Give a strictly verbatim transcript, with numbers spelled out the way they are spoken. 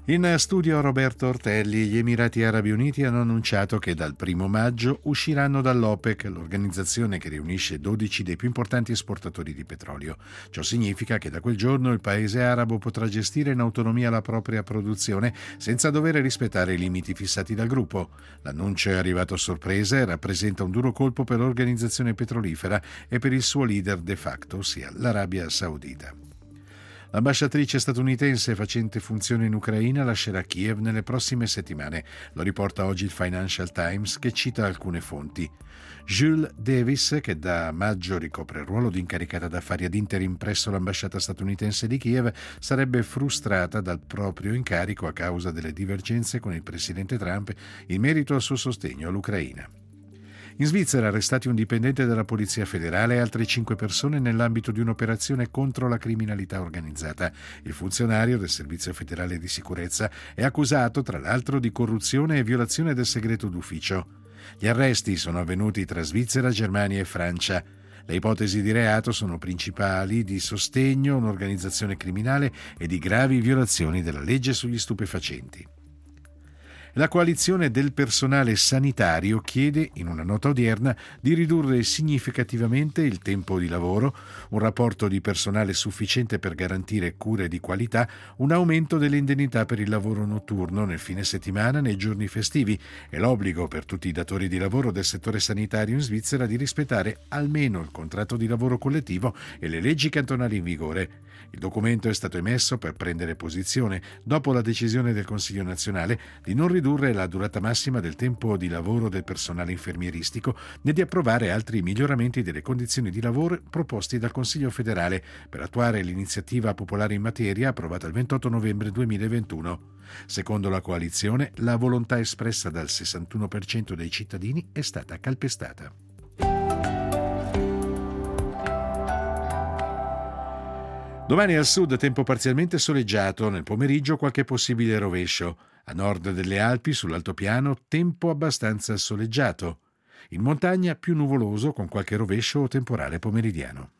In studio Roberto Ortelli. Gli Emirati Arabi Uniti hanno annunciato che dal primo maggio usciranno dall'OPEC, l'organizzazione che riunisce dodici dei più importanti esportatori di petrolio. Ciò significa che da quel giorno il paese arabo potrà gestire in autonomia la propria produzione senza dover rispettare i limiti fissati dal gruppo. L'annuncio è arrivato a sorpresa e rappresenta un duro colpo per l'organizzazione petrolifera e per il suo leader de facto, ossia l'Arabia Saudita. L'ambasciatrice statunitense facente funzione in Ucraina lascerà Kiev nelle prossime settimane. Lo riporta oggi il Financial Times, che cita alcune fonti. Jules Davis, che da maggio ricopre il ruolo di incaricata d'affari ad interim presso l'ambasciata statunitense di Kiev, sarebbe frustrata dal proprio incarico a causa delle divergenze con il presidente Trump in merito al suo sostegno all'Ucraina. In Svizzera arrestati un dipendente della Polizia Federale e altre cinque persone nell'ambito di un'operazione contro la criminalità organizzata. Il funzionario del Servizio Federale di Sicurezza è accusato, tra l'altro, di corruzione e violazione del segreto d'ufficio. Gli arresti sono avvenuti tra Svizzera, Germania e Francia. Le ipotesi di reato sono principali di sostegno a un'organizzazione criminale e di gravi violazioni della legge sugli stupefacenti. La coalizione del personale sanitario chiede, in una nota odierna, di ridurre significativamente il tempo di lavoro, un rapporto di personale sufficiente per garantire cure di qualità, un aumento delle indennità per il lavoro notturno nel fine settimana nei giorni festivi e l'obbligo per tutti i datori di lavoro del settore sanitario in Svizzera di rispettare almeno il contratto di lavoro collettivo e le leggi cantonali in vigore. Il documento è stato emesso per prendere posizione dopo la decisione del Consiglio nazionale di non ridurre la durata massima del tempo di lavoro del personale infermieristico né di approvare altri miglioramenti delle condizioni di lavoro proposti dal Consiglio federale per attuare l'iniziativa popolare in materia approvata il ventotto novembre duemilaventuno. Secondo la coalizione, la volontà espressa dal sessantuno per cento dei cittadini è stata calpestata. Domani al sud tempo parzialmente soleggiato, nel pomeriggio qualche possibile rovescio. A nord delle Alpi, sull'altopiano, tempo abbastanza soleggiato. In montagna più nuvoloso con qualche rovescio o temporale pomeridiano.